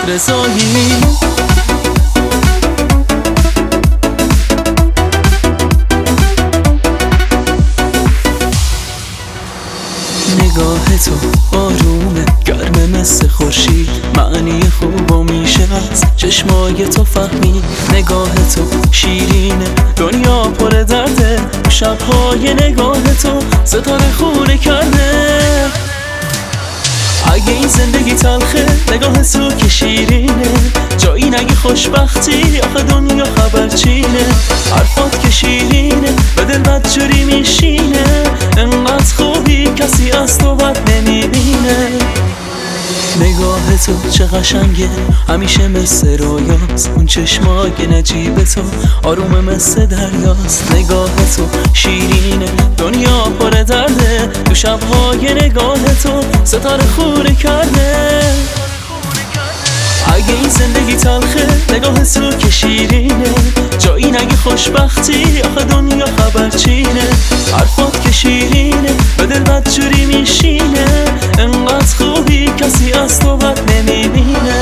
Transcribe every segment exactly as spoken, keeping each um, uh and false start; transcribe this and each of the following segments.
رضایی. نگاه تو آرومه، گرمه مثل خورشید، معنی خوبو میشه از چشمای تو فهمید. نگاه تو شیرینه، دنیا پر درده، شبهای نگاه تو ستاره خونه کرده. اگه این زندگی تلخه، نگاه تو که شیرینه، جایی نگی خوشبختی، آخه دنیا خبرچینه. حرفات که شیرینه، به دل بدجوری میشینه، انقدر خوبی کسی از تو بد نمیبینه. نگاه تو چه قشنگه، همیشه مثل رویاست، اون چشمای نجیب تو آرومه مثل دریاست. نگاه تو شیرینه، دنیا پر درده، تو شبهای نگاه تو ستاره خوره کرده. اگه این زندگی تلخه، نگاه تو که شیرینه، جایی نگی خوشبختی، آخه دنیا خبرچینه. حرفات که شیرینه، به دل بدجوری میشینه، انقدر خوبی کسی از تو بد نمیبینه.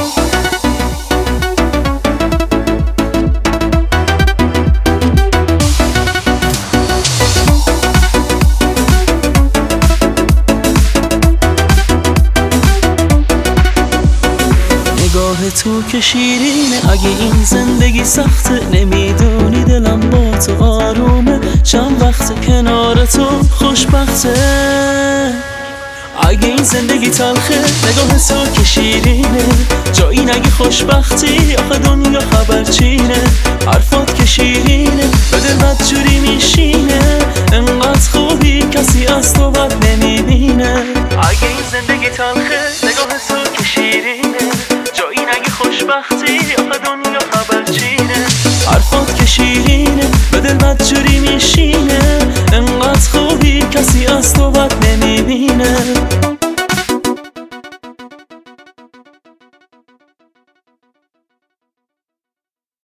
نگاه تو که شیرینه، اگه این زندگی سخته، نمیدونی دلم با تو آرومه، چند وقت کنار تو خوشبخته. اگه این زندگی تلخه، نگاه تو که شیرینه، جایی نگی خوشبختی، آخه دنیا خبرچینه. حرفات که شیرینه، به دل بدجوری میشینه، انقدر خوبی کسی از تو بد نمیبینه. اگه این زندگی تلخه